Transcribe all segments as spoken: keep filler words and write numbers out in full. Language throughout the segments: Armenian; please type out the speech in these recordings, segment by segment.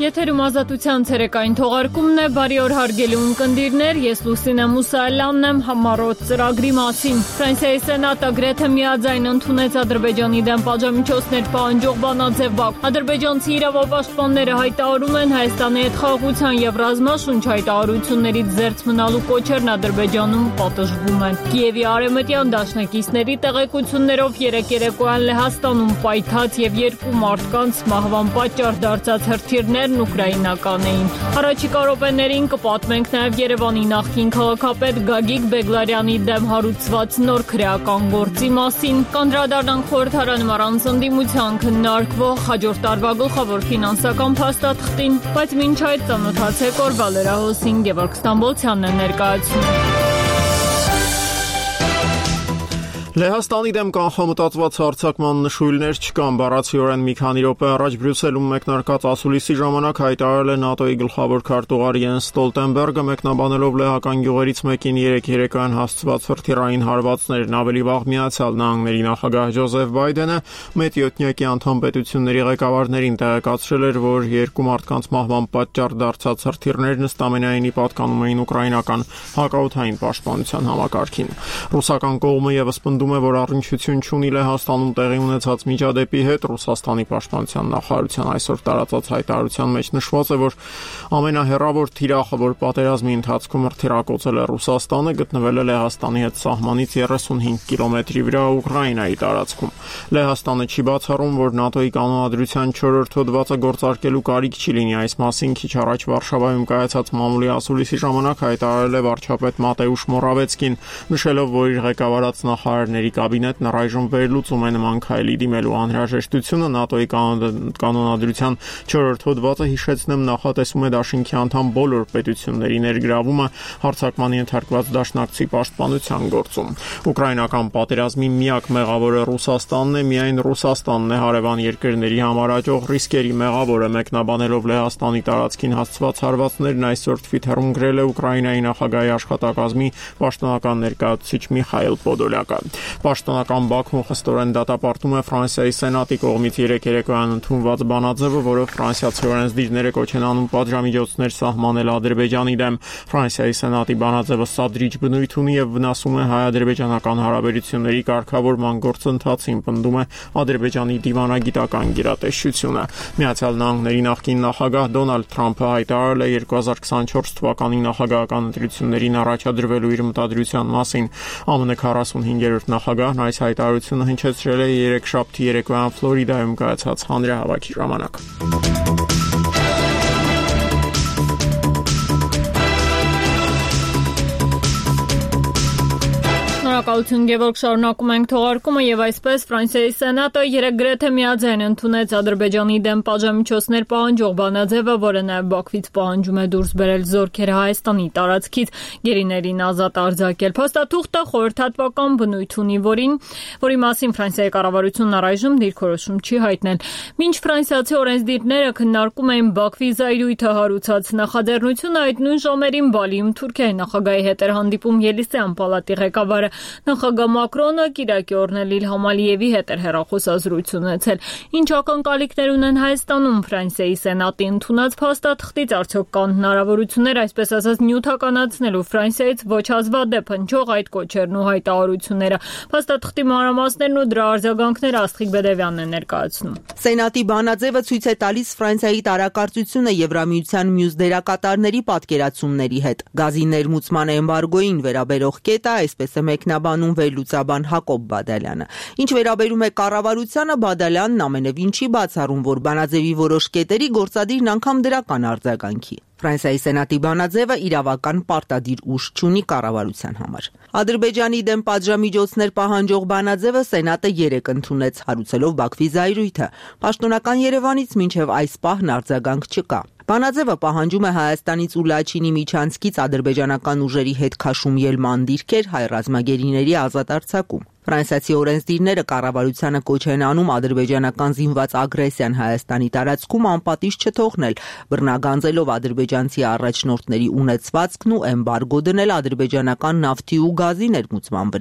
Եթերում ազատության ցերեկային թողարկումն է, բարի օր հարգելի ունկնդիրներ, ես Լուսինե Մուսայելյանն եմ համառոտ ծրագրի մասին։ Ֆրանսիայի սենատը գրեթե միաձայն ընդունեց Ադրբեջանի դեմ պատժամիջոցներ պահանջող բանաձև Բաքու։ Ադրբեջանցի իրավապաշտպանները հայտարարում են Հայաստանի հետ խաղաղության եւ ռազմաշունչ հայտարարություններից զերծ մնալու կոչերն Ադրբեջանում պատժվում են։ Կիևի արևմտյան դաշնակիցների տեղեկություններով երեկ երեկոյան Լեհաստանում պայթած եւ երկու մարդկանց մահվան պատճառ դարձած հրթիռներն ուկրաինական էին։ Առաջիկա րոպեներին կպատմենք նաև Երևանի նախկին քաղաքապետ Գագիկ Բեգլարյանի դեմ հարուցված նոր քրեական գործի մասին։ Կանդրադառնանք խորհրդարանում առանց ընդդիմության քննարկվող հաջորդ տարվա գլխավոր ֆինանսական փաստաթղթին, բայց մինչ այդ ծանոթացեք օրվա լրահոսին Գևորգ Ստամբոլցյանն է ներկայացնում։ Լեհաստանի դեմ կանխամտածված հարձակման նշույլներ չկան, բառացիորեն մի քանի րոպե առաջ Բրյուսելում մեկնարկած ասուլիսի ժամանակ հայտարարել է ՆԱՏՕ-ի գլխավոր քարտուղար Յենս Ստոլտենբերգը, մեկնաբանելով լեհական գյուղերից մեկին երեկ երեկոյան հասցված հրթիռային հարվածներն։ Ավելի վաղ Միացյալ Նահանգների նախագահ Ջոզեֆ Բայդենը մետիոտնյակի անդամ պետությունների ղեկավարներին տեղեկացրել էր, որ երկու մարդկանց մահվան պատճառ դարձած հրթիռներն ըստամենայնի պատկանում էին ուկրաինական հակաօդային պաշտպանության համակարգին։ Ռուսական կողմը եւս պնդում է, որ առնչություն չունի Լեհաստանում տեղի ունեցած միջադեպի հետ։ Ռուսաստանի պաշտպանության նախարարության այսօր տարածած հայտարարության մեջ նշված է, որ ամենահեռավոր թիրախը, որ պատերազմի ընթացքում հրթիռակոծել է Ռուսաստանը, գտնվել է Լեհաստանի հետ սահմանից երեսունհինգ կիլոմետրի վրա Ուկրաինայի տարածքում։ Լեհաստանը չի բացառում, որ ՆԱՏՕ-ի կանոնադրության չորրորդ հոդվածը գործարկելու կարիք չի լինի։ Այս մասին քիչ առաջ Վարշավայում կայացած մամուլի ասուլիսի ժամանակ հայտարարել է վարչապետ Մատեուշ Մորավեցկին, նշելով, որ իր ղեկավարած նախարարների կաբինետն առայժմ վերլուծում է նման քայլի դիմելու անհրաժեշտությունը։ ՆԱՏՕ-ի կանոնադրության չորրորդ հոդվածը, հիշեցնեմ, նախատեսում է դաշինքի անդամ բոլոր պետությունների ներգրավումը հարձակման ենթարկված դաշնակցի պաշտպանության գործում։ Ուկրաինական պատերազմի միակ մեղավորը Ռուսաստանն է, միայն Ռուսաստանն է հարևան երկրների համար աճող ռիսկերի մեղավորը, մեկնաբանելով Լեհաստանի տարածքին հասցված հարվածներն այսօր Թվիթերում գրել է Ուկրաինայի նախագահի աշխատակազմի պաշտոնական ներկայացուցիչ Միխայիլ Պոդոլյակը։ Պաշտոնական Բաքուն խստորեն դատապարտում է Ֆրանսիայի սենատի կողմից երեկ երեկոյան ընդունված բանաձևը, որով ֆրանսիացի օրենսդիրները կոչ են անում պատժամիջոցներ սահմանել Ադրբեջանի դեմ։ Ֆրանսիայի սենատի բանաձևը սադրիչ բնույթ ունի եւ վնասում է հայ-ադրբեջանական հարաբերությունների կարգավորման գործընթացին, պնդում է Ադրբեջանի դիվանագիտական գերատեսչությունը։ Միացյալ Նահանգների նախկին նախագահ Դոնալդ Թրամփը հայտարարել է երկու հազար քսանչորս թվականի նախագահական ընտրություններին առաջադրվելու իր մտադրության մասին։ ԱՄՆ քառասունհինգերորդ նախագահն այս հայտարարությունը հնչեցրել է երեքշաբթի երեկոյան Ֆլորիդայում կայացած հանրահավաքի ժամանակ։ Շնորհակալություն Գևորգ, շարունակում ենք թողարկումը եւ այսպես Ֆրանսիայի սենատը երեկ գրեթե միաձայն ընդունեց Ադրբեջանի դեմ պատժամիջոցներ պահանջող բանաձևը, որը նաեւ Բաքվից պահանջում է դուրս բերել զորքերը Հայաստանի տարածքից, գերիներին ազատ արձակել։ Փաստաթուղթը խորհրդատվական բնույթ ունի, որին որի մասին Ֆրանսիայի կառավարությունն առայժմ դիրքորոշում չի հայտնել։ Մինչ ֆրանսիացի օրենսդիրները քննարկում էին Բաքվի զայրույթը հարուցած նախաձեռնությունը, այդ նույն ժամերին Բալիում Թուրքիայի նախագահի հետ էր հանդիպում Ելիսեյան պալատի ղեկավարը։ Նախագահ Մակրոնը Կիրակի օրն Իլհամ Ալիևի հետ էր հեռախոսազրույց ունեցել։ Ինչ ակնկալիքներ ունեն Հայաստանում Ֆրանսիայի սենատի ընդունած փաստաթղթից, արդյոք կան հնարավորություններ, այսպես ասած, նյութականացնելու Ֆրանսիայից ոչ հազվադեպ հնչող այդ կոչերն ու հայտարարությունները։ Փաստաթղթի մանրամասներն ու դրա արձագանքները Աստղիկ Բեդևյանն է ներկայացնում։ Սենատի բանաձևը ցույց է տալիս Ֆրանսիայի տարակարծությունը Եվրամիության մյուս դերակատարների պատկերացումների հետ։ Գազի ներմուծման էմբարգոին վերաբերող կետը այսպես է մեկնաբանում վերլուծաբան Հակոբ Բադալյանը։ Ինչ վերաբերում է կառավարությանը, Բադալյանն ամենևին չի բացառում, որ բանաձևի որոշ կետերի գործադիրն անգամ դրական արձագանքի։ Ֆրանսիայի սենատի բանաձևը իրավական պարտադիր ուժ չունի կառավարության համար։ Ադրբեջանի դեմ պատժամիջոցներ պահանջող բանաձևը սենատը երեկ ընդունեց, հարուցելով Բաքվի զայրույթը։ Պաշտոնական Երևանից մինչև այս պահն արձագանք չկա։ Բանաձևը պահանջում է Հայաստանից ու Լաչինի միջանցքից ադրբեջանական ուժերի հետ քաշում ելման դիրքեր, հայ ռազմագերիների ազատ արձակում։ Ֆրանսիացի օրենսդիրները կառավարությանը կոչ են անում ադրբեջանական զինված ագրեսիան Հայաստանի տարածքում անպատիժ չթողնել, բռնագանձելով ադրբեջանցի առաջնորդների ունեցվածքն ու էմբարգո դնել ադրբեջանական նավթի ու գազի ներմուծման վրա։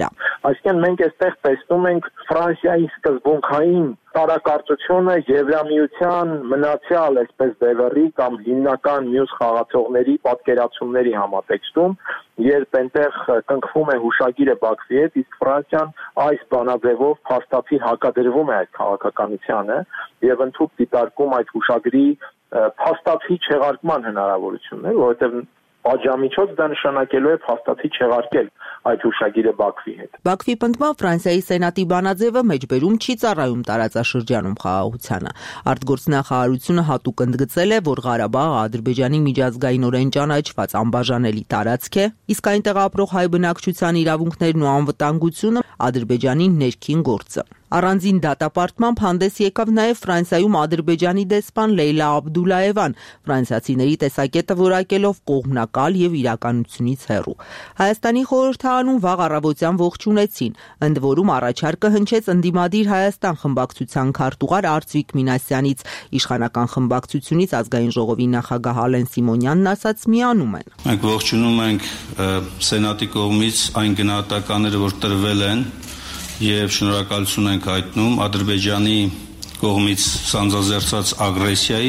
Այսինքն մենք այստեղ տեսնում ենք Ֆրանսիայի սկզբունքային տարակարծությունը Եվրամիության մնացյալ այսպես բևեռի կամ հիմնական մյուս խաղացողների պատկերացումների համատեքստում, երբ այնտեղ կնքվում է հուշագիրը Բաքվի հետ, իսկ Ֆրանսիան այս բանաձևով փաստացի հակադրվում է այդ քաղաքականությանը եւ ընդհանուր դիտարկում այդ հուշագրի փաստացի չեղարկման հնարավորություններ, որովհետեւ Պատժամիջոց դա նշանակելու է փաստացի չեղարկել այդ հուշագիրը Բաքվի հետ։ Բաքվի պնդմամբ Ֆրանսիայի սենատի բանաձևը մեջբերում չի ծառայում տարածաշրջանում խաղաղությանը։ Արտգործնախարարությունը հատուկ ընդգծել է, որ Ղարաբաղը Ադրբեջանի միջազգայինորեն ճանաչված անբաժանելի տարածք է, իսկ այնտեղ ապրող հայ բնակչության իրավունքներն ու անվտանգությունը Ադրբեջանի ներքին գործը։ Առանձին դատապարտմամբ հանդես եկավ նաև Ֆրանսիայում Ադրբեջանի դեսպան Լեյլա Աբդուլաևան, ֆրանսիացիների տեսակետը որակելով կողմնակալ եւ իրականությունից հեռու։ Հայաստանի խորհրդարանում վաղ առավոտյան ողջունեցին, ընդ որում առաջարկը հնչեց ընդդիմադիր Հայաստան խմբակցության քարտուղար Արծվիկ Մինասյանից, իշխանական խմբակցությունից ազգային ժողովի նախագահ Ալեն Սիմոնյանն ասաց միանում են։ Մենք ողջունում ենք սենատի կողմից այն գնահատականները, որ տրվել են եւ շնորհակալություն ենք հայտնում Ադրբեջանի կողմից սանձազերծած ագրեսիայի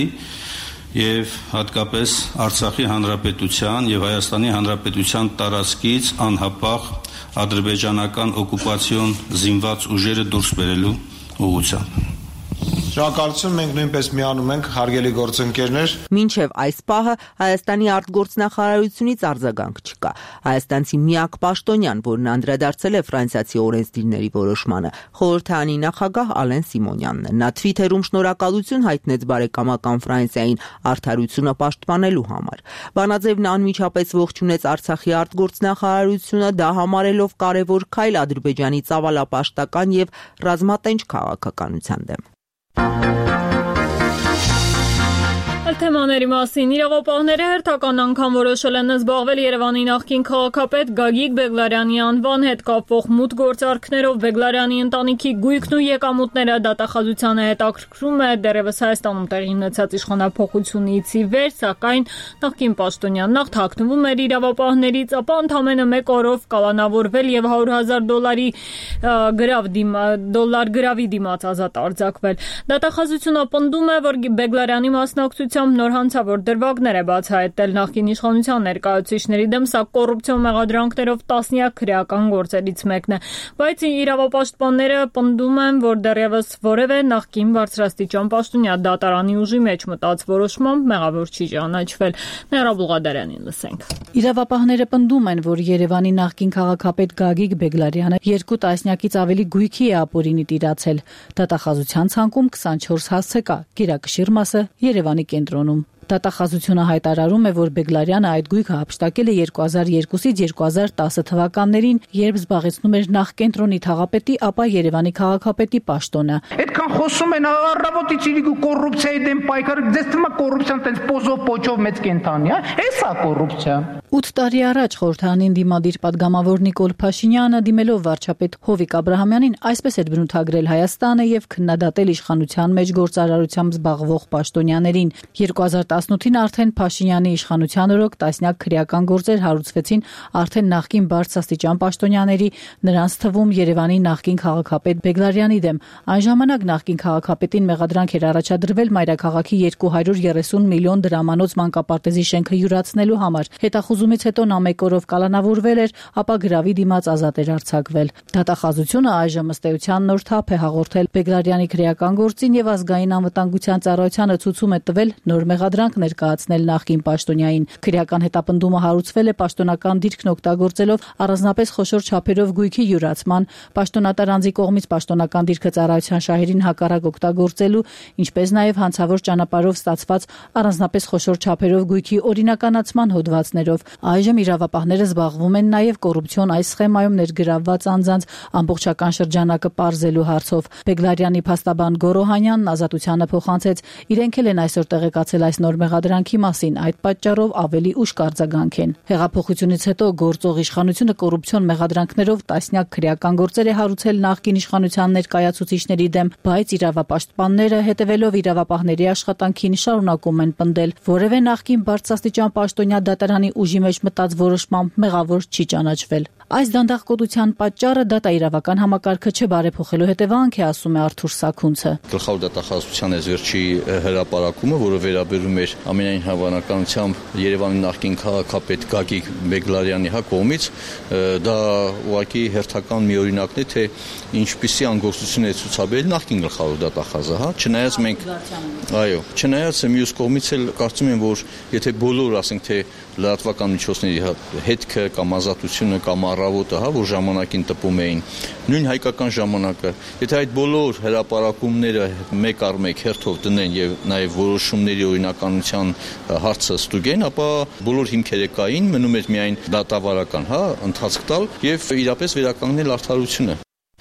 եւ հատկապես Արցախի հանրապետության եւ Հայաստանի հանրապետության տարածքից անհապաղ ադրբեջանական օկուպացիոն զինված ուժերը դուրս բերելու ուղղությամբ։ Շնորհակալություն, մենք նույնպես միանում ենք, հարգելի գործընկերներ։ Մինչև այս պահը Հայաստանի արտգործնախարարությունից արձագանք չկա։ Հայաստանցի միակ պաշտոնյան, որն անդրադարձել է ֆրանսիացի օրենսդիրների որոշմանը, խորհրդարանի նախագահ Ալեն Սիմոնյանն է։ Նա Twitter-ում շնորհակալություն հայտնեց բարեկամական Ֆրանսիային արդարությունը պաշտպանելու համար։ Բանաձևն անմիջապես ողջունեց Արցախի արտգործնախարարությունը, դա համարելով կարևոր քայլ Ադրբեջանի ծավալապաշտական եւ ռազմատենչ քաղաքականության դեմ։ Թեմաների մասին իրավապահները հերթական անգամ որոշել են զբաղվել Երևանի նախկին քաղաքապետ Գագիկ Բեգլարյանի անվան հետ կապվող մութ գործարքներով։ Բեգլարյանի ընտանիքի գույքն ու եկամուտները դատախազությանը հետաքրքրում է դեռևս Հայաստանում տեղի ունեցած իշխանափոխությունից ի վեր, սակայն նախկին պաշտոնյան նախ թաքնվում էր իրավապահներից, ապա ընդամենը մեկ օրով կալանավորվել եւ հարյուր հազար դոլարի գրավ դոլար գրավի դիմաց ազատ արձակվել։ Դատախազությունը պնդում է, որ Բեգլարյանի մասնակցությամբ նոր հանցավոր դրվագներ է բացահայտել նախկին իշխանության ներկայացուցիչների դեմ, սա կոռուպցիոն մեղադրանքներով տասնյակ քրեական գործերից մեկն է, բայց իրավապաշտպանները պնդում են, որ դեռևս որևէ նախկին բարձրաստիճան պաշտոնյա դատարանի ուժի մեջ մտած որոշմամբ մեղավոր չի ճանաչվել։ Ներա Բուլղադարյանին լսենք։ Իրավապահները պնդում են, որ Երևանի նախկին քաղաքապետ Գագիկ Բեգլարյանը երկու տասնյակից ավելի գույքի է ապօրինի տիրացել։ Դատախազության ցանկում քսանչորս հասցե կա, գերակշիռ մասը Երևանի կենտրոնում։ Դատախազությունը հայտարարում է, որ Բեգլարյանը այդ գույքը հափշտակել է երկու հազար երկուսից երկու հազար տասը թվականներին, երբ զբաղեցնում էր նախ կենտրոնի թաղապետի, ապա Երևանի քաղաքապետի պաշտոնը։ Այդքան խոսում են առավոտից իրիկ կոռուպցիայի դեմ պայքարը, դες թվում է կոռուպցիան տենց պոզով պոչով մեծ կենթանի, հա։ Էսա կոռուպցիա։ ութ տարի առաջ խորհրդարանին դիմադիր պատգամավոր Նիկոլ Փաշինյանը դիմելով վարչապետ Հովիկ Աբրահամյանին այսպես էր բնութագրել Հայաստանը եւ քննադատել իշխանության մեջ գործարարությամբ զբաղվող պաշտոնյաներին։ երկու հազար տասնութին արդեն Փաշինյանի իշխանության օրոք տասնյակ քրեական գործեր հարուցվեցին արդեն նախկին բարձրաստիճան պաշտոնյաների, նրանց թվում Երևանի նախկին քաղաքապետ Բեգլարյանի դեմ։ Այն ժամանակ նախկին քաղաքապետին մեղադրանք էր առաջադրվել մայրաքաղաքի երկու հարյուր երեսուն միլիոն դրամանոց մանկապարտեզի շենքը յուրացնելու համար։ Հետախուզումից հետո նա մեկ օրով կալանավորվել էր, ապա գրավի դիմաց ազատ էր արձակվել։ Դատախազությունը այժմ ըստ էության նոր թափ է հաղորդել Բեգլարյանի քրեական գործին եւ ազգային անվտանգության ծառայությանը ցուցում է տվել նոր մեղադրանք ներկայացնել նախկին պաշտոնյային։ Քրեական հետապնդումը հարուցվել է պաշտոնական դիրքն օգտագործելով առանձնապես խոշոր չափերով գույքի յուրացման, պաշտոնատար անձի կողմից պաշտոնական դիրքը ծառայության շահերին հակառակ օգտագործելու, ինչպես նաև հանցավոր ճանապարհով ստացված առանձնապես խոշոր չափերով գույքի օրինականացման հոդվածներով։ Այժմ իրավապահները զբաղվում են նաև կոռուպցիոն այս սխեմայում ներգրավված անձանց ամբողջական շրջանակը պարզելու հարցով։ Բեգլարյանի փաստաբան Գորոհանյանն ազատությանը փոխանցեց, իրենք էլ են այսօր տեղեկացել այս նոր մեղադրանքի մասին, այդ պատճառով ավելի ուշ կարձագանք են։ Հեղափոխությունից հետո գործող իշխանությունը կոռուպցիոն մեղադրանքներով տասնյակ քրեական գործեր է հարուցել նախկին իշխանության ներկայացուցիչների դեմ, բայց իրավապաշտպանները հետևելով իրավապահների աշխատանքին շարունակում են պնդել, որևէ նախկին բարձրաստիճան պաշտոնյա դատարանի ուժի մեջ մտած որոշմամբ մեղավոր չի ճանաչվել։ Այս դանդաղկոտության պատճառը դատաիրավական համակարգը չբարեփոխելու հետևանք է, ասում է Արթուր Սաքունցը։ Գլխավոր դատախազության էսվերջի հրապարակումը, որը վերաբերում էր ամենայն հավանականությամբ Երևանի նախկին քաղաքապետ Գագիկ Բեգլարյանի հա կողմից, դա ուղղակի հերթական մի օրինակն է, թե ինչպիսի անգործություն է ցուցաբերել նախկին գլխավոր դատախազը, հա, չնայած մենք այո, չնայած մյուս կողմից էլ կարծում եմ, որ եթե բոլոր, ասենք թե լրատվական միջոցների հետքը կամ ազատությունը կամ առավոտը, հա, որ ժամանակին տպում էին, նույն հայկական ժամանակը, եթե այդ բոլոր հրապարակումները մեկ առ մեկ հերթով դնեն եւ նաեւ որոշումների օրինականության հարցը ստուգեն, ապա բոլոր հիմքերը կային, մնում էր միայն դատավարական, հա, ընթացք տալ եւ իրապես վերականգնել արդարությունը։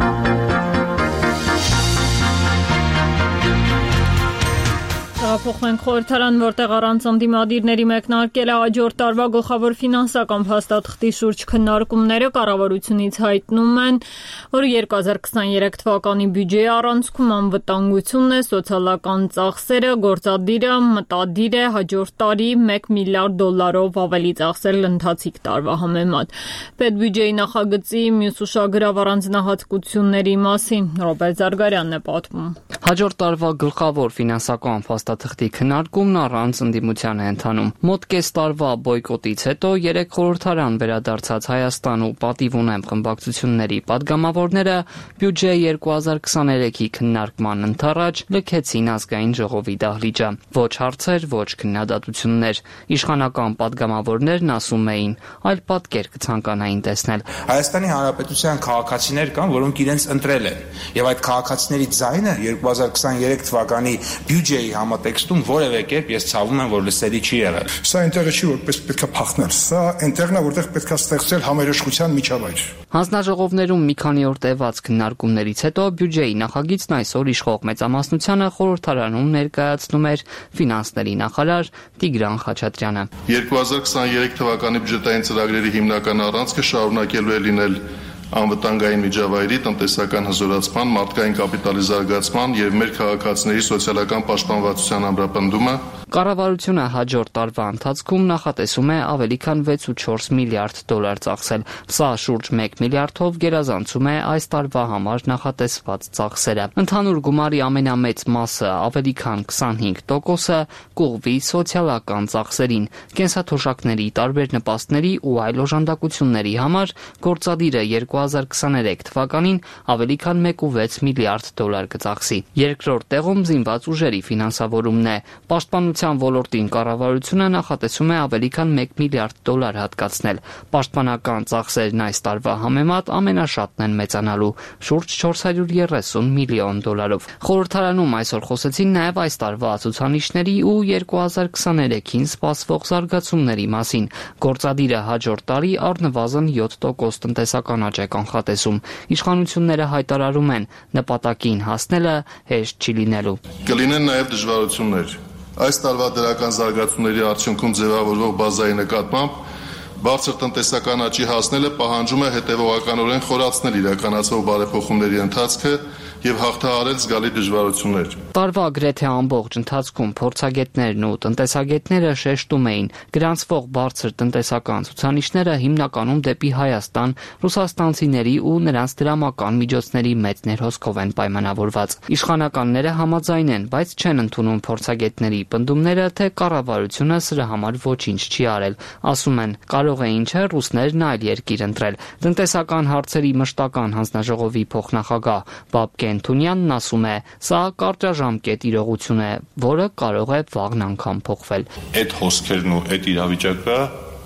Փոխվենք խորհրդարան, որտեղ առանց ընդդիմադիրների մեկնարկել է հաջորդ տարվա գլխավոր ֆինանսական փաստաթղթի շուրջ քննարկումները, կառավարությունից հայտնում են, որ երկու հազար քսաներեք թվականի բյուջեի առանցքում անվտանգությունն է, սոցիալական ծախսերը, գործադիրը մտադիր է հաջորդ տարի մեկ միլիարդ դոլարով ավելի ծախսել ընթացիկ տարվա համեմատ։ Պետբյուջեի նախագծի մյուս ուշագրավ առանձնահատկությունների մասին Ռոբերտ Զարգարյանն է պատմում։ Հաջորդ տարվա գլխավոր ֆինանսական փաստաթղթի քննարկումն առանց ընդդիմության է ընթանում։ Մոտ կես տարվա բոյկոտից հետո երեք խորհրդարան վերադարձած Հայաստան ու պատիվ ունեմ խմբակցությունների падգամավորները բյուջե երկու հազար քսաներեքի քննարկման ընթառաջ լքեցին ազգային ժողովի դահլիճը։ Ոչ հարցեր, ոչ քննադատություններ։ Իշխանական падգամավորներն ասում էին, այլ պատկեր կցանկանային տեսնել։ Հայաստանի Հանրապետության քաղաքացիներ կան, որոնք իրենց ընտրել են, եւ այդ քաղաքացիների ձայնը երկու հազար քսաներեք թվականի բյուջեի համատեքստում որևէ կերպ ես ցավում եմ, որ լսելի չի եղել։ Սա այնտեղը չի, որպես պետք է փախնել։ Սա այնտեղն է, որտեղ պետք է ստեղծել համերաշխության միջավայր։ Հանձնաժողովներում մի քանի օր տևած քննարկումներից հետո բյուջեի նախագիծն այսօր իշխող մեծամասնությանը խորհրդարանում ներկայացնում էր ֆինանսների նախարար Տիգրան Խաչատրյանը։ երկու հազար քսաներեք թվականի բյուջետային ծրագրերի հիմնական առանցքը շարունակելու է լինել անվտանգային միջավայրի, տնտեսական հզորացման, մարդկային կապիտալի զարգացման եւ մեր քաղաքացիների սոցիալական պաշտպանվածության ամրապնդումը։ Կառավարությունը հաջորդ տարվա ընթացքում նախատեսում է ավելի քան վեց ու չորս միլիարդ դոլար ծախսել։ Սա շուրջ մեկ միլիարդով գերազանցում է այս տարվա համար նախատեսված ծախսերը։ Ընդհանուր գումարի ամենամեծ մասը, ավելի քան քսանհինգ տոկոսը, կուղվի սոցիալական ծախսերին, կենսաթոշակների, տարբեր նպաստների ու այլ օժանդակությունների համար գործադիրը երկու հազար քսաներեք թվականին ավելի քան մեկ ու վեց միլիարդ դոլար կծախսի։ Երկրորդ տեղում զինված ուժերի ֆինանսավորումն է։ Պաշտպանության ոլորտին կառավարությունը նախատեսում է ավելի քան մեկ միլիարդ դոլար հատկացնել։ Պաշտպանական ծախսերն այս տարվա համեմատ ամենաշատն են մեծանալու՝ շուրջ չորս հարյուր երեսուն միլիոն դոլարով։ Խորհրդարանում այսօր խոսեցին նաև այս տարվա ցուցանիշների ու երկու հազար քսաներեքին սպասվող զարգացումների մասին։ Գործադիրը հաջորդ տարի առնվազն յոթ տոկոս տնտեսական աճ է կանխատեսում։ Իշխանությունները հայտարարում են, նպատակին հասնելը հեշտ չի լինելու։ Կլինեն նաև դժվարություններ։ Այս տարվա դրական զարգացումների արդյունքում ձևավորվող բազայի նկատմամբ բարձր տնտեսական աճի հասնելը պահանջում է հետևողականորեն խորացնել իրականացվող բարեփոխումների ընթացքը եւ հաղթահարել զգալի դժվարություններ։ Տարվա գրեթե ամբողջ ընթացքում փորձագետներն ու տնտեսագետները շեշտում էին, գրանցվող բարձր տնտեսական ցուցանիշները հիմնականում դեպի Հայաստան ռուսաստանցիների ու նրանց դրամական միջոցների մեծ ներհոսքով են պայմանավորված։ Իշխանականները համաձայն են, բայց չեն ընդունում փորձագետների պնդումները, թե կառավարությունը սրա համար ոչինչ չի արել։ Ասում են, կարող էին չէ ռուսներն այլ երկիր ընտրել։ Տնտեսական հարցերի մշտական հանձնաժողովի փոխնախագահ Բաբկեն Թունյանն ասում է, սա կարճաժամկետ իրողություն է, որը կարող է վաղն անգամ փոխվել։ Այդ հոսքերն ու այդ իրավիճակը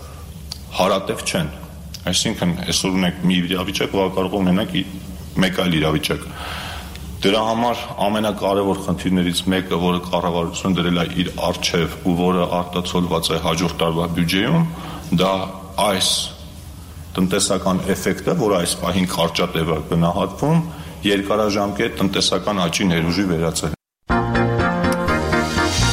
հարատև չեն։ Այսինքն այսօր ունենք մի իրավիճակ, որը կարող ունենանք մեկ այլ իրավիճակ։ Դրա համար ամենակարևոր խնդիրներից մեկը, որը կառավարությունը դրել է իր առջև ու որը արտացոլված է հաջորդ տարվա բյուջեում, դա այս տնտեսական էֆեկտը, որը այս պահին կարճատև է գնահատվում, երկարաժամկետ տնտեսական աճի ներուժի վերածել։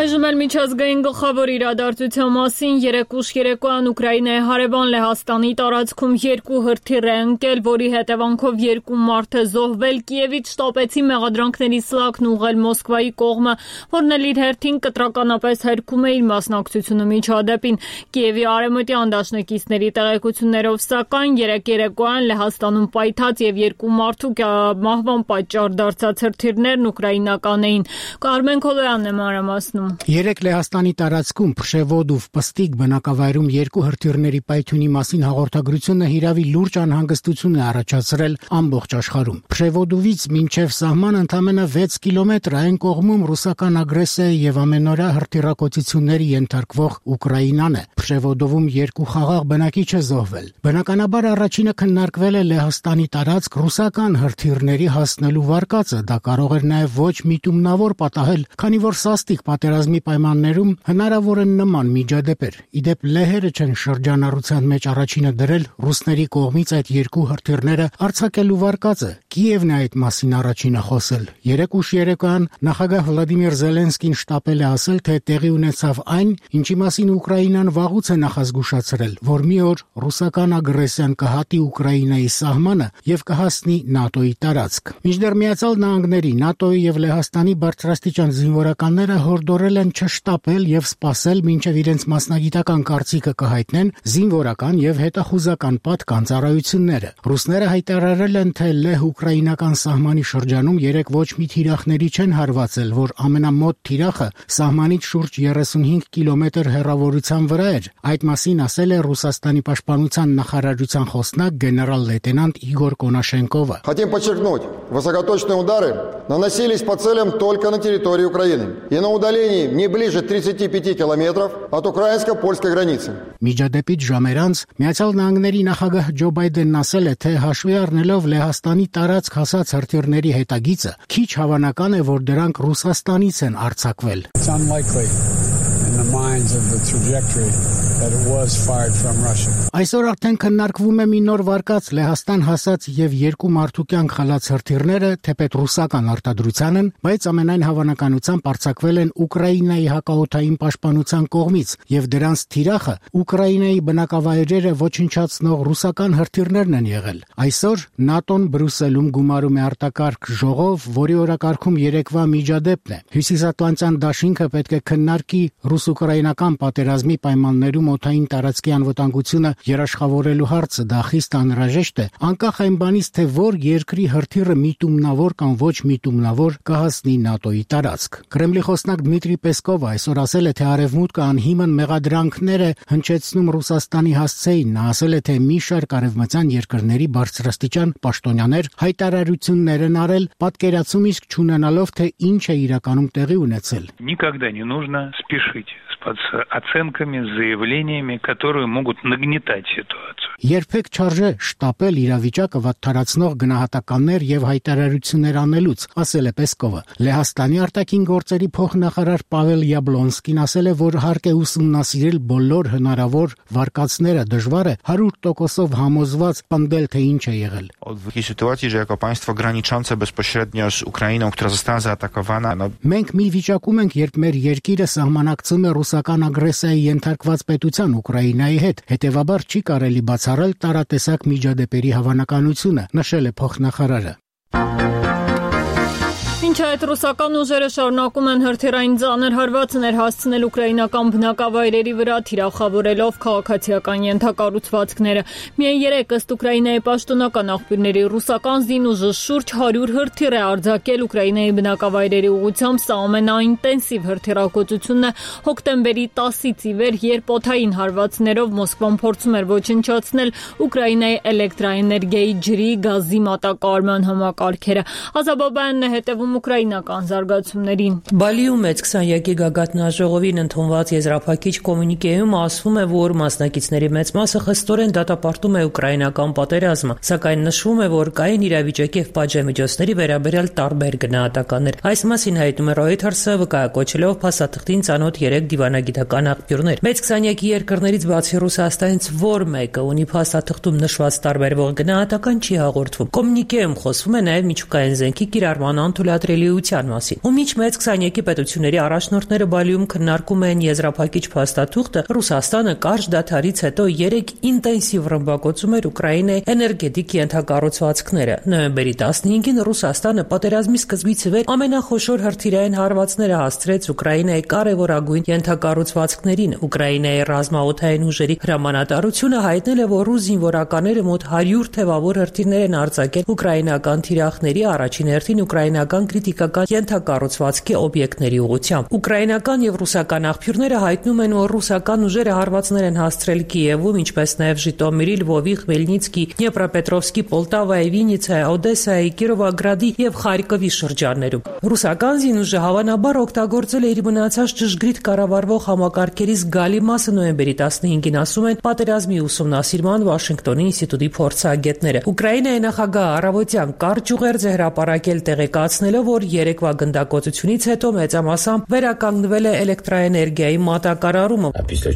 Այժմ էլ միջազգային գլխավոր իրադարձության մասին երեկ ուշ երեկոյան Ուկրաինայի հարևան Լեհաստանի տարածքում երկու հրթիռ է ընկել, որի հետևանքով երկու մարդ է զոհվել։ Կիևից շտապեցի մեղադրանքների սլաքն ուղղել Մոսկվայի կողմը, որն էլ իր հերթին կտրականապես հերքում է իր մասնակցությունը միջադեպին։ Կիևի արևմտյան դաշնակիցների տեղեկություններով սակայն երեկ երեկոյան Լեհաստանում պայթած եւ երկու մարդու մահվան պատճառ դարձած հրթիռներն ուկրաինական էին։ Կարմեն Քոլոյանն է մանրամասնում։ Երեկ Լեհաստանի տարածքում Փշեվոդով Պստիկ բնակավայրում երկու հրթիռների պայթյունի մասին հաղորդագրությունը հիրավի լուրջ անհանգստություն է առաջացրել ամբողջ աշխարհում։ Փշեվոդովից մինչև սահման ընդամենը վեց կիլոմետր այն կողմում ռուսական ագրեսիայի եւ ամենօրյա հրթիռակոծությունների ենթարկվող Ուկրաինան է։ Փշեվոդովում երկու խաղաղ բնակիչ է զոհվել։ Բնականաբար առաջինը քննարկվել է Լեհաստանի տարածք ռուսական հրթիռների հասնելու վարկածը։ Դա կարող էր նաեւ ոչ միտումնավոր պատահել, քանի որ սաստիկ պատերազմի պայմաններում հնարավոր են նման միջադեպեր։ Իդեպ լեհերը չեն շրջանառության մեջ առաջինը դրել ռուսների կողմից այդ երկու հրթիռները արձակելու վարկածը։ Կիևն է այդ մասին առաջինը խոսել։ Երեկ ուշ երեկոյան նախագահ Վլադիմիր Զելենսկին շտապել է ասել, թե տեղի ունեցավ այն, ինչի մասին Ուկրաինան վաղուց է նախազգուշացրել, որ մի օր ռուսական ագրեսիան կհատի Ուկրաինայի սահմանը եւ կհասնի ՆԱՏՕ-ի տարածք։ Մինչդեռ Միացյալ Նահանգների, ՆԱՏՕ-ի եւ Լեհաստանի բարձրաստիճան զինվորականները հորդորել են չշտապել եւ սպասել, մինչեւ իրենց մասնագիտական կարծիքը կհայտնեն զինվորական եւ հետախուզական պատկան ծառայությունները։ Ռուսները հայտարարել են, թե լեհ-ուկրաինական սահմանի շրջանում երեք ոչ մի թիրախների չեն հարվածել, որ ամենամոտ թիրախը սահմանից շուրջ երեսունհինգ կիլոմետր հեռավորության վրա էր։ Այդ մասին ասել է Ռուսաստանի պաշտպանության նախարարության խոսնակ գեներալ լեյտենանտ Իգոր Կոնաշենկովը։ Хотим подчеркнуть, высокоточные удары наносились по целям только на территории Украины и на удалении не ближе тридцати пяти километров от украинско-польской границы. Միջադեպից ժամեր անց Միացյալ Նահանգների նախագահ Ջո Բայդենն ասել է, թե հաշվի առնելով Լեհաստանի տարածք հասած հրթիռների հետագիծը, քիչ հավանական է, որ դրանք Ռուսաստանից են արձակվել։ Այսօր արդեն քննարկվում է մի նոր վարկած Լեհաստան հասած եւ երկու մարդու կյանք խլած հրթիռները, թեպետ ռուսական արտադրության են, բայց ամենայն հավանականությամբ արձակվել են Ուկրաինայի հակաօդային պաշտպանության կողմից եւ դրանց թիրախը Ուկրաինայի բնակավայրերը ոչնչացնող ռուսական հրթիռներն են եղել։ Այսօր ՆԱՏՕ-ն Բրյուսելում գումարում է արտակարգ ժողով, որի օրակարգում երեկվա միջադեպն է։ Հյուսիսատլանտյան դաշինքը պետք է քննարկի ռուս-ուկրաինական պատերազմի պայմաններում օդային տարածքի անվտանգությունը երաշխավորելու հարցը։ Դա խիստ անհրաժեշտ է, անկախ այն բանից, թե որ երկրի հրթիռը միտումնավոր կամ ոչ միտումնավոր կհասնի ՆԱՏՕ-ի տարածք։ Կրեմլի խոսնակ Դմիտրի Պեսկովը այսօր ասել է, թե արևմուտքը անհիմն մեղադրանքներ է հնչեցնում Ռուսաստանի հասցեին։ Նա ասել է, թե մի շարք արևմտյան երկրների բարձրաստիճան պաշտոնյաներ հայտարարություններ են արել, պատկերացում իսկ չունենալով, թե ինչ է իրականում տեղի ունեցել։ Никогда не нужно спешить с оценками, с заявлениями, которые могут нагнетать ситуацию. Երբեք չարժե շտապել իրավիճակը վատթարացնող գնահատականներ եւ հայտարարություններ անելուց, ասել է Պեսկովը։ Լեհաստանի արտաքին գործերի փոխնախարար Պավել Յաբլոնսկին ասել է, որ հարկ է ուսումնասիրել բոլոր հնարավոր վարկածները, դժվար է հարյուր տոկոսով համոզված պնդել, թե ինչ է եղել։ W sytuacji, że jako państwo graniczące bezpośrednio z Ukrainą, która została zaatakowana, no... Մենք մի վիճակում ենք, երբ մեր երկիրը սահմանակցում է ռուսական ագրեսիայի ենթարկված պետության Ուկրաինայի հետ, հետևաբար չի կարելի բացառել տարատեսակ միջադեպերի հավանականությունը, նշել է փոխնախարարը։ Ինչ այդ ռուսական ուժերը շարունակում են հրթիռային ծանր հարվածներ հասցնել ուկրաինական բնակավայրերի վրա, թիրախավորելով քաղաքացիական ենթակառուցվածքները։ Միայն երեկ ըստ Ուկրաինայի պաշտոնական աղբյուրների ռուսական զինուժը շուրջ հարյուր հրթիռ է արձակել Ուկրաինայի բնակավայրերի ուղղությամբ։ Սա ամենաինտենսիվ հրթիռակոծությունն է հոկտեմբերի տասից ի վեր, երբ օդային հարվածներով Մոսկվան փորձում էր ոչնչացնել Ուկրաինայի էլեկտրաէներգիայի, ջրի, գազի մատակարարման համակարգերը։ Ազաբաբյանն է հետևում ուկրաինական զարգացումներին։ Բալիում մեծ քսաներկի գագաթնաժողովին ընդունված եզրափակիչ կոմունիկեում ասվում է, որ մասնակիցների մեծ մասը խստորեն դատապարտում է ուկրաինական պատերազմը, սակայն նշվում է, որ կային իրավիճակի եւ պատժամիջոցների վերաբերյալ տարբեր գնահատականներ։ Այս մասին հայտնում է Reuters-ը, վկայակոչելով փաստաթղթին ծանոթ երեք դիվանագիտական աղբյուրներ։ Մեծ քսաներկի երկրներից բացի Ռուսաստանից որ մեկը ունի փաստաթղթում նշված տարբերվող գնահատական չի հաղորդվում։ Կոմունիկեում խոսվում է նաեւ միջուկային զենքի կիրառման անթույլատրելի խնդրելիության մասին։ Ու միջ մեծ քսաներկի պետությունների առաջնորդները Բալիում քննարկում են եզրափակիչ փաստաթուղթը, Ռուսաստանը կարճ դադարից հետո երեք ինտենսիվ ռմբակոծում էր Ուկրաինայի էներգետիկ ենթակառուցվածքները։ Նոյեմբերի տասնհինգին Ռուսաստանը պատերազմի սկզբից ի վեր ամենախոշոր հրթիռային հարվածները հասցրեց Ուկրաինայի կարևորագույն ենթակառուցվածքներին։ Ուկրաինայի ռազմաօդային ուժերի հրամանատարությունը հայտնել է, որ ռուս զինվորականները մոտ հարյուր թևավոր հրթիռներ են արձակել ուկրաինական թիրախների, առաջին հերթին ուկրաինական քրիտիկական ենթակառուցվածքի օբյեկտների ուղղությամբ։ Ուկրաինական եւ ռուսական աղբյուրները հայտնում են, որ ռուսական ուժերը հարվածներ են հասցրել Կիևում, ինչպես նաեւ Ժիտոմիրի, Լվովի, Խմելնիցկի, Դնեպրոպետրովսկի, Պոլտավայի, Վիննիցայի, Օդեսայի, Կիրովոգրադի եւ Խարկովի շրջաններում։ Ռուսական զինուժը հավանաբար օգտագործել է իր մնացած ճշգրիտ կառավարվող համակարգերի զգալի մասը նոյեմբերի տասնհինգին, ասում են պատերազմի ուսումնասիրման Վաշինգտոնի ինստիտուտի փորձագետները։ Ուկրաինայի նախագահ առավոտյան կարճ ուղերձ է հրապարակել, տեղեկացնելով, որ երեկվա գնդակոծությունից հետո մեծամասամբ վերականգնվել է էլեկտրաէներգիայի մատակարարումը։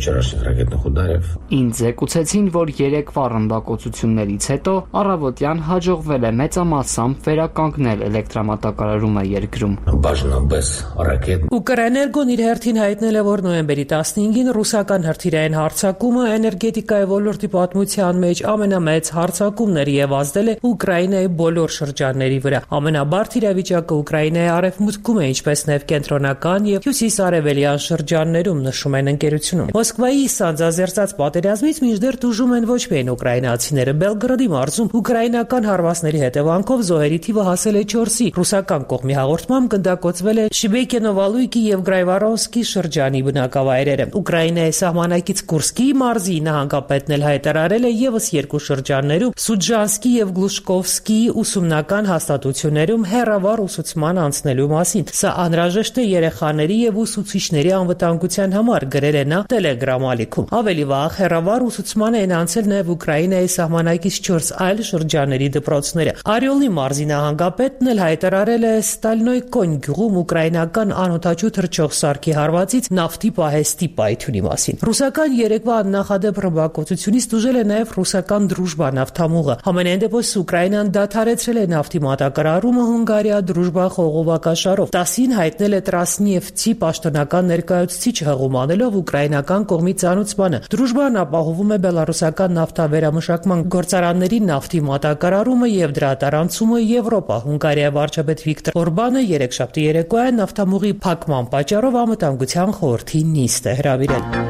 Ինձ զեկուցեցին, որ երեկվա ռմբակոծություններից հետո առավոտյան հաջողվել է մեծամասամբ վերականգնել էլեկտրամատակարարումը երկրում։ Ուկրաիներգոն իր հերթին հայտնել է, որ նոյեմբերի տասնհինգին ռուսական հրթիռային հարձակումը էներգետիկայի ոլորտի պատմության մեջ ամենամեծ հարձակումն էր եւ ազդել է Ուկրաինայի բոլոր շրջանների վրա։ Ամենաբարդ իրավիճակը Ուկրաինայի արևմուտքում է, ինչպես նաեւ կենտրոնական եւ հյուսիսարևելյան շրջաններում, նշում են ընկերությունում։ Մոսկվայի սանձազերծած պատերազմից մինչդեռ տուժում են ոչ միայն ուկրաինացիները։ Բելգրադի մարզում ուկրաինական հարվածների հետևանքով զոհերի թիվը հասել է չորսի։ Ռուսական կողմի հաղորդմամբ գնդակոծվել է Շիբեկենովալույկի եւ Գրայվարովսկի շրջանի բնակավայրերը։ Ուկրաինայի սահմանակից Կուրսկի մարզի նահանգապետն էլ հայտարարել է եւս երկու շրջաններում Սուջանսկի եւ Գլուշկովսկի ուսումնական հաստատություններում հեռավար ուսուցման անցնելու մասին։ Սա անհրաժեշտ է երեխաների եւ ուսուցիչների անվտանգության համար, գրել է նա Telegram ալիքում։ Ավելի վաղ հեռավար ուսուցման են անցել նաեւ Ուկրաինայի սահմանակից չորս այլ շրջանների դպրոցները։ Արիոլի մարզի նահանգապետն էլ հայտարարել է Ստալնոյկոն գյուղում ուկրաինական անօդաչու թռչող սարքի հարվածից նավթի պահեստի պայթյունի մասին։ Ռուսական երեկվա աննախադեպ ռմբակոծությունից տուժել է նաեւ ռուսական Դրուժբա նավթամուղը։ Համենայն դեպս Ուկրաինան դադարեցրել է նավթի մատակարարումը Հունգարիա Դրուժբա խողովակաշարով։ տասին հայտնել է Տրասնիևցի պաշտոնական ներկայացուցիչը, հղումանելով ուկրաինական կողմի ցանուցմանը։ Դրուժբան ապահովում է բելարուսական նավթավերամշակման գործարանների նավթի մատակարարումը եւ դրա տարանցումը Եվրոպա։ Հունգարիայի վարչապետ Վիկտոր Օրբանը երեքշաբթի երեկոյան նավթամուղի փակման պատճառով անվտանգության խորհրդի նիստ է հրավիրել։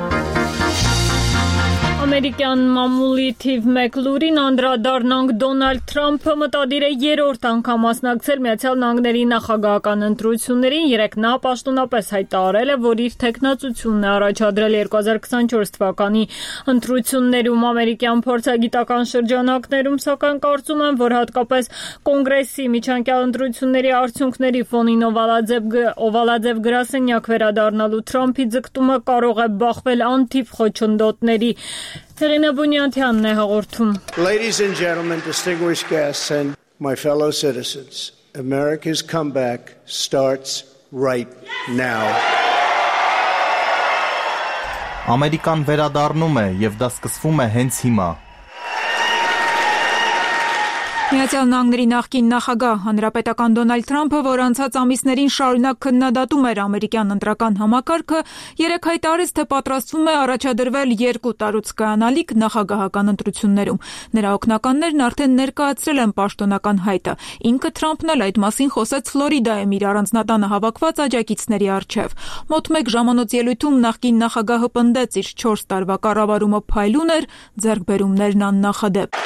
Ամերիկյան մամուլի թիվ մեկ լուրին անդրադառնանք Դոնալդ Թրամփը մտադիր է երրորդ անգամ մասնակցել Միացյալ Նահանգների նախագահական ընտրություններին։ Երեկ նա պաշտոնապես հայտարարել է, որ իր թեկնածությունն է առաջադրել երկու հազար քսանչորս թվականի ընտրություններում։ Ամերիկյան փորձագիտական շրջանակներում սակայն կարծում են, որ հատկապես կոնգրեսի միջանկյալ ընտրությունների արդյունքների ֆոնին օվալաձև գրասենյակ վերադառնալու Թրամփի ձգտումը կարող է բախվել անթիվ խոչընդոտների։ Ladies and gentlemen, distinguished guests and my fellow citizens, America's comeback starts right now. Ամերիկան վերադառնում է եւ դա սկսվում է հենց հիմա։ Միացյալ Նահանգների նախկին նախագահ հանրապետական Դոնալդ Թրամփը, որ անցած ամիսներին շարունակ քննադատում էր ամերիկյան ընտրական համակարգը, երեկ հայտարարեց, թե պատրաստվում է առաջադրվել երկու տարուց կայանալիք նախագահական ընտրություններում։ Նրա օգնականներն արդեն ներկայացրել են պաշտոնական հայտը։ Ինքը Թրամփն էլ այդ մասին խոսեց Ֆլորիդայում իր առանձնատանը հավաքված աջակիցների առջև։ Մոտ մեկ ժամանոց ելույթում նախկին նախագահը պնդեց, իր չորս տարվա կառավարումը փայլուն էր, ձեռքբերումներն աննախադեպ։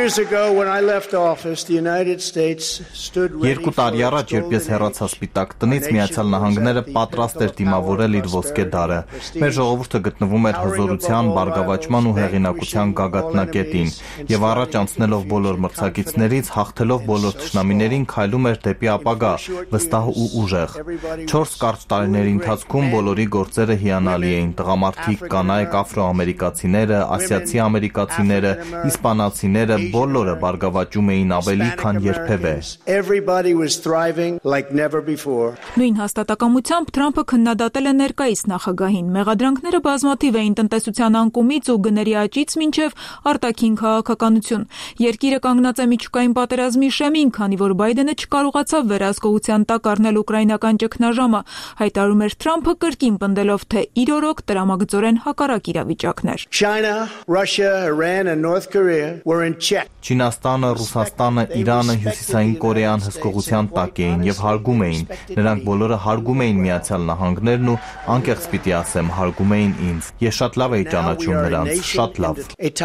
Երկու տարի առաջ, երբ ես հեռացա Սպիտակ տնից, Միացյալ Նահանգները պատրաստ էր դիմավորել իր ոսկե դարը։ Մեր ժողովուրդը գտնվում էր հզորության, բարգավաճման ու հեղինակության գագաթնակետին եւ առաջ անցնելով բոլոր մրցակիցներից, հաղթելով բոլոր թշնամիներին, քայլում էր դեպի ապագա, վստահ ու ուժեղ։ Չորս կարճ տարիների ընթացքում բոլորի գործերը հիանալի էին։ Տղամարդիկ, կանայք, աֆրոամերիկացիները, ասիացի ամերիկացիները, իսպանացիները բոլորը բարգավաճում էին էին ավելի, քան երբևէ։ Everybody was thriving like never before. Նույն հաստատակամությամբ Թրամփը քննադատել է ներկայիս նախագահին։ Մեղադրանքները բազմաթիվ էին տնտեսության անկումից ու գների աճից մինչև արտաքին քաղաքականություն։ Երկիրը կանգնած է միջուկային պատերազմի շեմին, քանի որ Բայդենը չկարողացավ վերահսկողության տակ առնել ուկրաինական ճգնաժամը, հայտարարում էր Թրամփը կրկին պնդելով, թե իր օրոք տրամագծորեն հակառակ իրավիճակներ։ China, Russia, Iran and North Korea were in check. Չինաստանը, Ռուսաստանը, Իրանը, Հյուսիսային Կորեան հսկողության տակ էին եւ հարգում էին։ Նրանք բոլորը հարգում էին Միացյալ Նահանգներն ու անկեղծ պիտի ասեմ, հարգում էին ինձ։ Ես շատ լավ էի ճանաչում նրանց, շատ լավ։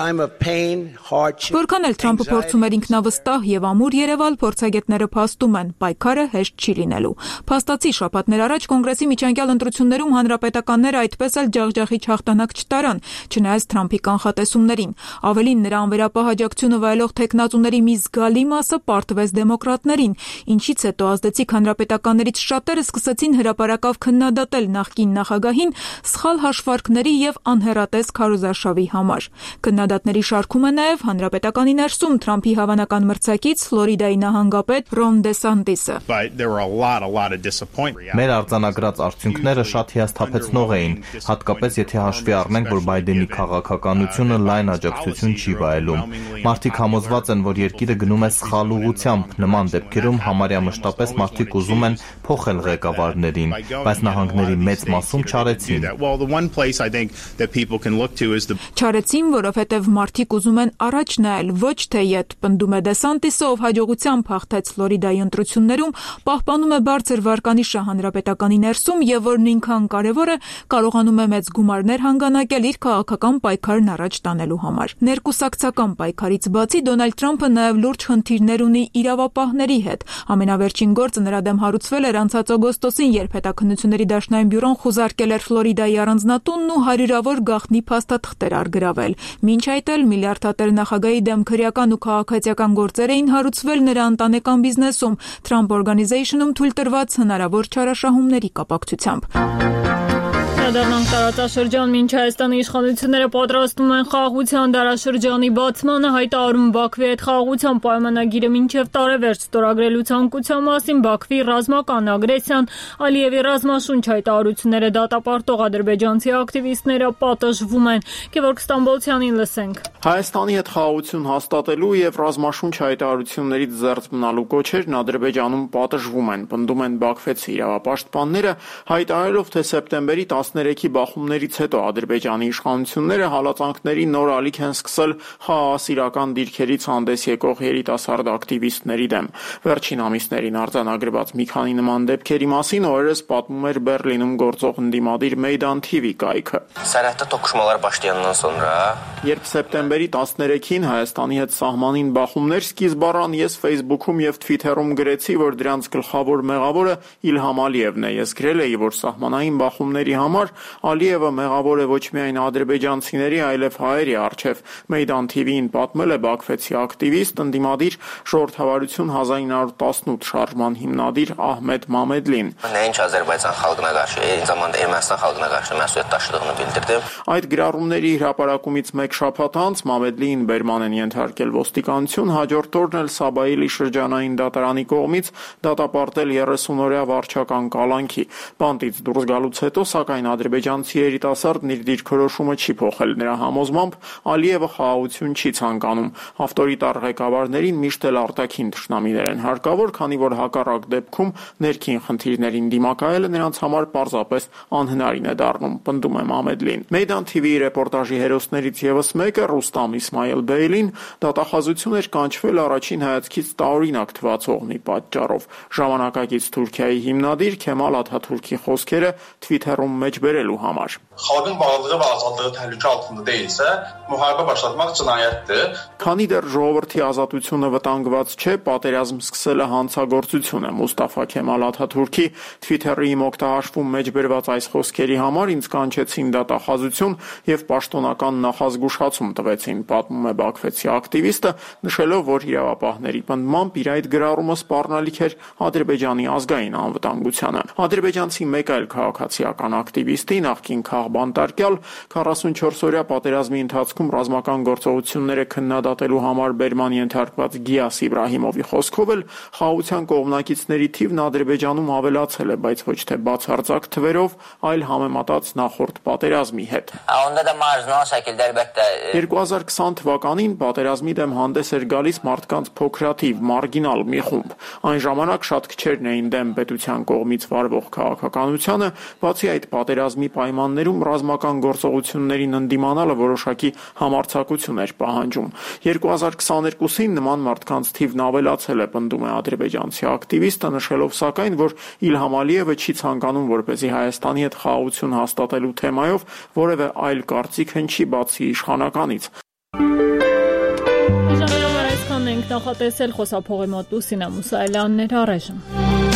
Որքան էլ Թրամփը փորձում էր ինքնավստահ եւ ամուր երևալ, փորձագետները փաստում են, պայքարը հեշտ չի լինելու։ Փաստացի շաբաթներ առաջ Կոնգրեսի միջանկյալ ընտրություններում հանրապետականները այդպես էլ ջախջախի հաղթանակ չտարան, չնայած Թրամփի կանխատեսումներին։ Ավելին, նրա անվերապահ աջակցությունը վայելող թեկնածուների մի զգալի մասը պարտվեց դեմոկրատներին, ինչից հետո ազդեցիկ հանրապետականներից շատերը սկսեցին հրապարակավ քննադատել նախկին նախագահին սխալ հաշվարկների եւ անհեռատես քարոզարշավի համար։ Քննադատների շարքում է նաեւ հանրապետականի ներսում Թրամփի հավանական մրցակից Ֆլորիդայի նահանգապետ Ռոն Դեսանտիսը։ Մեր արձանագրած արդյունքները շատ հիասթափեցնող էին, հատկապես եթե հաշվի առնենք, որ Բայդենի քաղաքականությունը լայն աջակցություն չի վայելում։ Մարդիկ համոզված են, որ երկիրը գնում է սխալ ուղղությամբ։ Նման դեպքերում համարյա մշտապես մարդիկ ուզում են փոխել ղեկավարներին, բայց նահանգների մեծ մասում չարեցին։ Չարեցին, որովհետև մարդիկ ուզում են առաջ նայել, ոչ թե ետ, պնդում է Դեսանտիսը, ով հաջողությամբ հաղթեց Ֆլորիդայի ընտրություններում, պահպանում է բարձր վարկանիշը հանրապետականի ներսում եւ որ նույնքան կարեւոր է, կարողանում է մեծ գումարներ հանգանակել իր քաղաքական պայքարն առաջ տանելու համար։ Ներկուսակցական պայքարից բացի Դոնալդ Թրամփը նաեւ լուրջ խնդիրներ ունի իրավապահների հետ։ Ամենավերջին գործը նրա դեմ հարուցվել էր անցած օգոստոսին, երբ Հետաքննությունների դաշնային բյուրոն խուզարկել էր Ֆլորիդայի առանձնատունն ու հարյուրավոր գաղտնի փաստաթղթեր արգրավել։ Մինչ այդ էլ միլիարդատեր նախագահի դեմ քրեական ու քաղաքացիական գործեր էին հարուցվել նրա ընտանեկան բիզնեսում Trump Organization-ում թույլ տրված հնարավոր չարաշահումների կապակցությամբ։ Դառնանք տարածաշրջան, մինչ Հայաստանի իշխանությունները պատրաստում են խաղաղության դարաշրջանի բացմանը, հայտարարում Բաքվի հետ խաղաղության պայմանագիրը մինչև տարեվերջ ստորագրելու ցանկության մասին, Բաքվի ռազմական ագրեսիան, Ալիևի ռազմաշունչ հայտարարությունները դատապարտող ադրբեջանցի ակտիվիստները պատժվում են։ Գևորգ Ստամբոլցյանին լսենք։ Հայաստանի հետ խաղաղություն հաստատելու եւ ռազմաշունչ հայտարարություններից զերծ մնալու կոչերն Ադրբեջանում պատժվում են, պնդում են բաքվեցի իրավապաշտպանները, հայտարարելով, թե սեպտեմբերի տասներեքի բախումներից հետո Ադրբեջանի իշխանությունները հալածանքների նոր ալիք են սկսել խաղաղասիրական դիրքերից հանդես եկող երիտասարդ ակտիվիստների դեմ։ Վերջին ամիսներին արձանագրված մի քանի նման դեպքերի մասին օրերս պատմում էր Բեռլինում գործող ընդդիմադիր Meydan T V կայքը։ Sərhəddə toqquşmalar başlayandan sonra, երբ սեպտեմբերի տասներեքին Հայաստանի հետ սահմանին բախումներ սկիզբ առան, ես Facebook-ում եւ Twitter-ում գրեցի, որ դրանց գլխավոր մեղավորը Իլհամ Ալիևն է։ Ես գրել էի, որ սահմանային բախումների համար Ալիևը մեղավոր է ոչ միայն ադրբեջանցիների, այլև հայերի առջև։ Meydan T V-ին պատմել է բաքվեցի ակտիվիստ, ընդդիմադիր Ժողովրդավարություն հազար ինը հարյուր տասնութ շարժման հիմնադիր Ահմեդ Մամեդլին։ Nəinki Azərbaycan xalqına qarşı, eyni zamanda Ermənistan xalqına qarşı məsuliyyət daşıdığını bildirdim. Այդ գրառումների հրապարակումից մեկ շաբաթ անց Մամեդլիին բերման են ենթարկել ոստիկանություն, հաջորդ օրն էլ Սաբայիլի շրջանային դատարանի կողմից դատապարտել երեսուն-օրյա վարչական կալանքի։ Բանտից դուրս գալուց հետո, սակայն ադրբեջանցի երիտասարդն իր դիրքորոշումը չի փոխել։ Նրա համոզմամբ Ալիևը խաղաղություն չի ցանկանում։ Ավտորիտար ղեկավարներին միշտ էլ արտաքին թշնամիներ են հարկավոր, քանի որ հակառակ դեպքում ներքին խնդիրներին դիմակայելը նրանց համար պարզապես անհնարին է դառնում, պնդում է Մամեդլին։ Meydan T V-ի ռեպորտաժի հերոսներից եւս մեկը Ռուստամ Իսմայել Բեյլին դատախազություն էր կանչվել առաջին հայացքից տարօրինակ թվացող մի պատճառով։ Ժամանակակից Թուրքիայի հիմնադիր Քեմալ Աթաթուրքի խոսքերը Twitter-ում մեջ բերելու համար։ Xalqın bağlılığı və azadlığı təhlükə altında deyilsə, müharibə başlatmaq cinayətdir։ Քանի դեռ ժողովրդի ազատությունը վտանգված չէ, պատերազմ սկսելը հանցագործություն է։ Մուստաֆա Քեմալ Աթաթուրքի Twitter-ի իմ օգտահաշվում մեջ բերված այս խոսքերի համար ինձ կանչեցին դատախազություն եւ պաշտոնական նախազգուշացում տվեցին, պատմում է բաքվեցի ակտիվիստը, նշելով, որ իրավապահների պնդմամբ իր այդ գրառումը սպառնալիք էր Ադրբեջանի ազգային անվտանգությանը։ Ադրբեջանցի մեկ այլ քաղաքացիական ակտիվիստ ակտիվիստի, նախկին քաղբանտարկյալ, քառասունչորս օրյա պատերազմի ընթացքում ռազմական գործողությունները քննադատելու համար բերման ենթարկված Գիաս Իբրահիմովի խոսքով էլ խաղաղության կողմնակիցների թիվն Ադրբեջանում ավելացել է, բայց ոչ թե բացարձակ թվերով, այլ համեմատած նախորդ պատերազմի հետ։ երկու հազար քսան թվականին պատերազմի դեմ հանդես էր գալիս մարդկանց փոքրաթիվ, մարգինալ մի խումբ։ Այն ժամանակ շատ քչերն էին դեմ պետության կողմից վարվող քաղաքականությանը, բացի այդ պատերազմի պայմաններում ռազմական գործողություններին ընդդիմանալը որոշակի համարձակություն էր պահանջում։ երկու հազար քսաներկուսին նման մարդկանց թիվն ավելացել է, պնդում է ադրբեջանցի ակտիվիստը, նշելով սակայն, որ Իլհամ Ալիևը չի ցանկանում, որպեսզի Հայաստանի հետ խաղաղություն հաստատելու թեմայով որևէ այլ կարծիք հնչի բացի իշխանականից։ Ժամանակ այսքանն ենք նախատեսել, խոսափողի մոտ Լուսինա Մուսայելյանն էր, առայժմ։